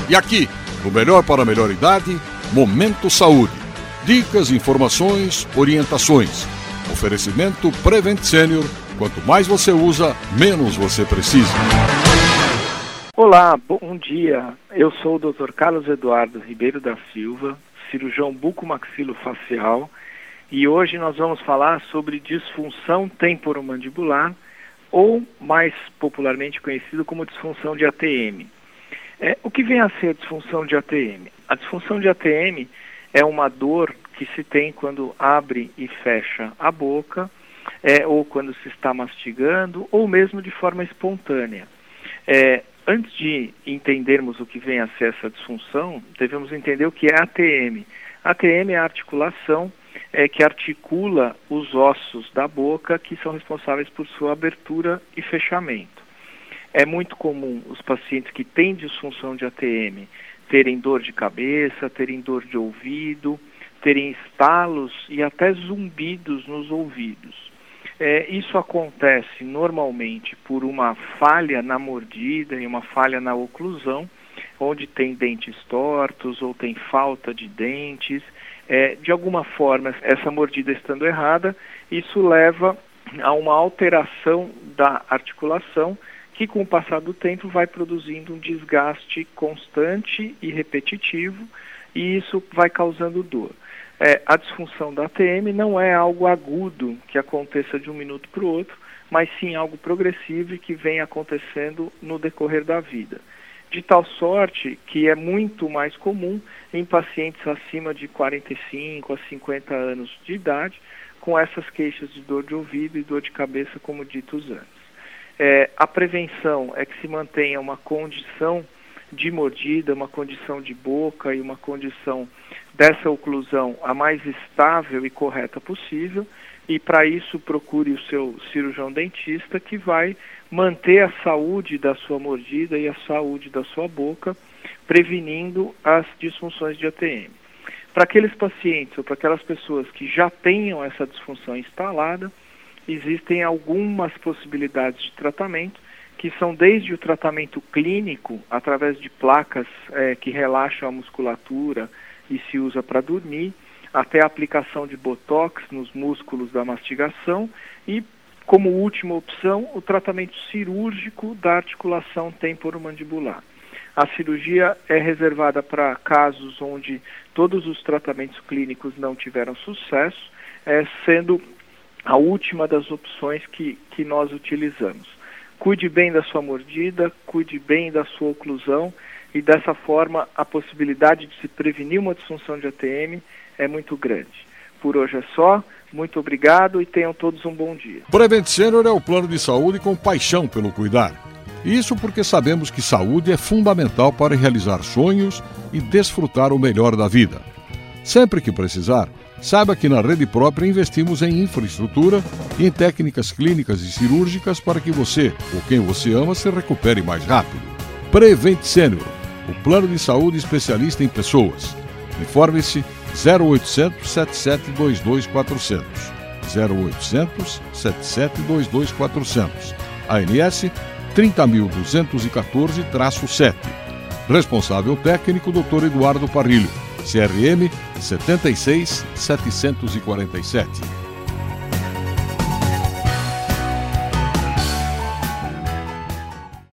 E aqui, o melhor para a melhor idade, Momento Saúde. Dicas, informações, orientações. Oferecimento Prevent Senior. Quanto mais você usa, menos você precisa. Olá, bom dia. Eu sou o Dr. Carlos Eduardo Ribeiro da Silva, cirurgião bucomaxilofacial, e hoje nós vamos falar sobre disfunção temporomandibular, ou mais popularmente conhecido como disfunção de ATM. O que vem a ser a disfunção de ATM? A disfunção de ATM é uma dor que se tem quando abre e fecha a boca, ou quando se está mastigando, ou mesmo de forma espontânea. Antes de entendermos o que vem a ser essa disfunção, devemos entender o que é ATM. ATM é a articulação que articula os ossos da boca que são responsáveis por sua abertura e fechamento. É muito comum os pacientes que têm disfunção de ATM terem dor de cabeça, terem dor de ouvido, terem estalos e até zumbidos nos ouvidos. Isso acontece normalmente por uma falha na mordida e uma falha na oclusão, onde tem dentes tortos ou tem falta de dentes. De alguma forma, essa mordida estando errada, isso leva a uma alteração da articulação que, com o passar do tempo, vai produzindo um desgaste constante e repetitivo, e isso vai causando dor. A disfunção da ATM não é algo agudo que aconteça de um minuto para o outro, mas sim algo progressivo e que vem acontecendo no decorrer da vida. De tal sorte que é muito mais comum em pacientes acima de 45 a 50 anos de idade, com essas queixas de dor de ouvido e dor de cabeça, como ditos antes. A prevenção é que se mantenha uma condição de mordida, uma condição de boca e uma condição dessa oclusão a mais estável e correta possível, e para isso procure o seu cirurgião dentista, que vai manter a saúde da sua mordida e a saúde da sua boca, prevenindo as disfunções de ATM. Para aqueles pacientes ou para aquelas pessoas que já tenham essa disfunção instalada, existem algumas possibilidades de tratamento, que são desde o tratamento clínico, através de placas que relaxam a musculatura e se usa para dormir, até a aplicação de botox nos músculos da mastigação e, como última opção, o tratamento cirúrgico da articulação temporomandibular. A cirurgia é reservada para casos onde todos os tratamentos clínicos não tiveram sucesso, sendo a última das opções que nós utilizamos. Cuide bem da sua mordida, cuide bem da sua oclusão, e dessa forma a possibilidade de se prevenir uma disfunção de ATM é muito grande. Por hoje é só, muito obrigado e tenham todos um bom dia. Prevent Senior é o plano de saúde com paixão pelo cuidar. Isso porque sabemos que saúde é fundamental para realizar sonhos e desfrutar o melhor da vida. Sempre que precisar, saiba que na Rede Própria investimos em infraestrutura e em técnicas clínicas e cirúrgicas para que você, ou quem você ama, se recupere mais rápido. Prevent Senior, o plano de saúde especialista em pessoas. Informe-se 0800 7722 400. 0800 7722 400. ANS 30.214-7. Responsável técnico Dr. Eduardo Parrilho. CRM 76747.